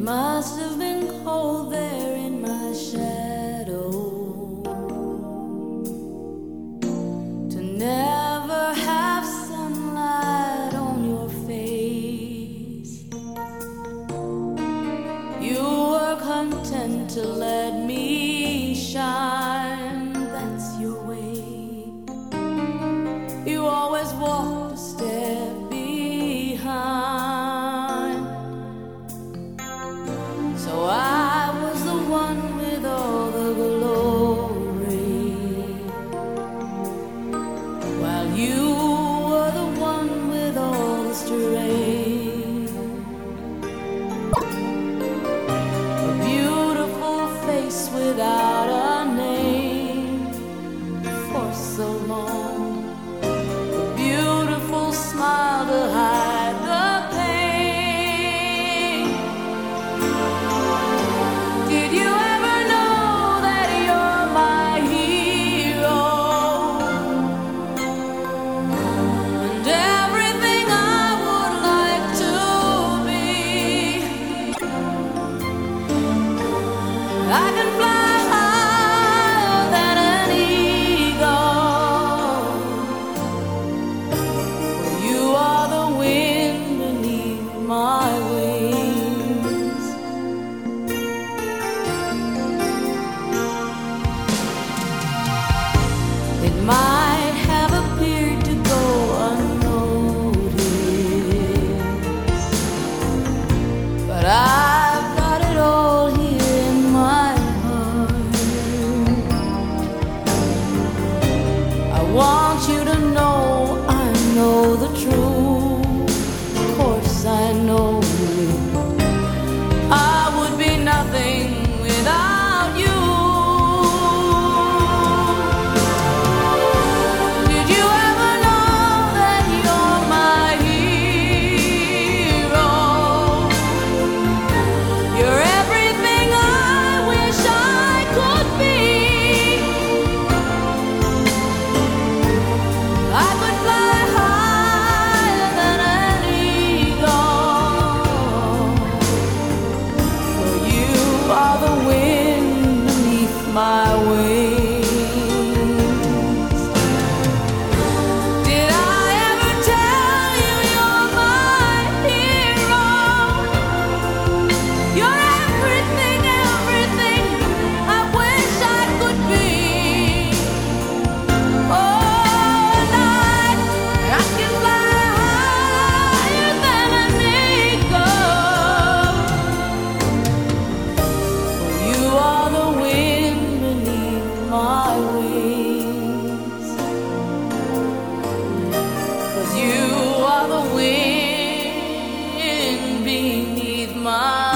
must have been cold there in my shadow to never have sunlight on your face. You were content to let me shine, that's your way. You always walked a step behind. So I was the one with all the glory, while you were the one with all the strength. A beautiful face without a name for so long, a beautiful smile to hide the pain. Did you ever know that you're my hero? And everything I would like to be. I can fly higher than an eagle. You are the wind beneath my wings. It might have appeared to go unnoticed, but I've got it all here in my heart. I want you to know I know the truth. Of course I know I would be nothing without you. Did you ever know that you're my hero? You're everything I wish I could be. I could fly higher than an eagle, for you are the wind beneath my wings. Did I ever tell you you're my hero? You're everything, everything I wish I could be. Oh, night, I can fly higher than an eagle. For you are the wind beneath my wings. 'Cause you are the wind beneath my